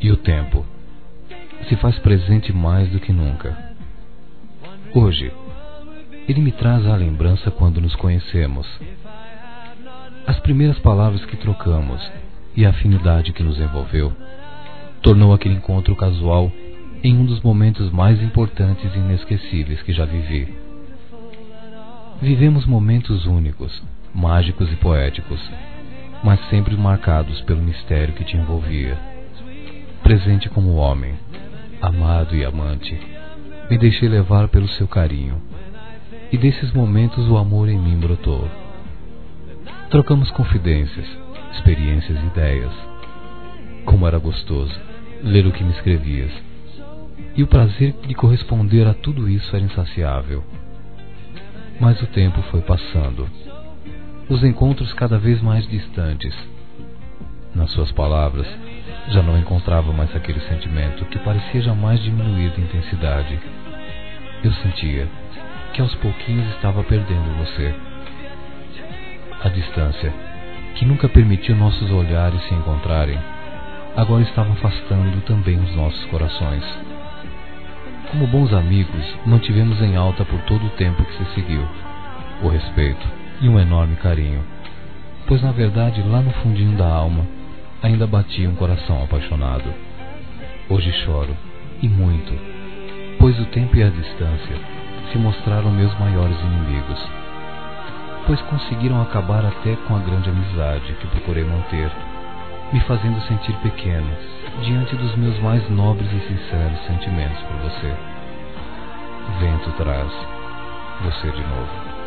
E o tempo se faz presente mais do que nunca. Hoje, ele me traz à lembrança quando nos conhecemos. As primeiras palavras que trocamos e a afinidade que nos envolveu tornou aquele encontro casual em um dos momentos mais importantes e inesquecíveis que já vivi. Vivemos momentos únicos, mágicos e poéticos, mas sempre marcados pelo mistério que te envolvia. Presente como homem, amado e amante, me deixei levar pelo seu carinho, e desses momentos o amor em mim brotou. Trocamos confidências, experiências e ideias. Como era gostoso ler o que me escrevias, e o prazer de corresponder a tudo isso era insaciável. Mas o tempo foi passando, os encontros cada vez mais distantes. Nas suas palavras, já não encontrava mais aquele sentimento que parecia jamais diminuir de intensidade. Eu sentia que aos pouquinhos estava perdendo você. A distância, que nunca permitiu nossos olhares se encontrarem, agora estava afastando também os nossos corações. Como bons amigos, mantivemos em alta por todo o tempo que se seguiu o respeito e um enorme carinho, pois na verdade lá no fundinho da alma ainda batia um coração apaixonado. Hoje choro, e muito, pois o tempo e a distância se mostraram meus maiores inimigos, pois conseguiram acabar até com a grande amizade que procurei manter, me fazendo sentir pequeno diante dos meus mais nobres e sinceros sentimentos por você. Vento traz você de novo.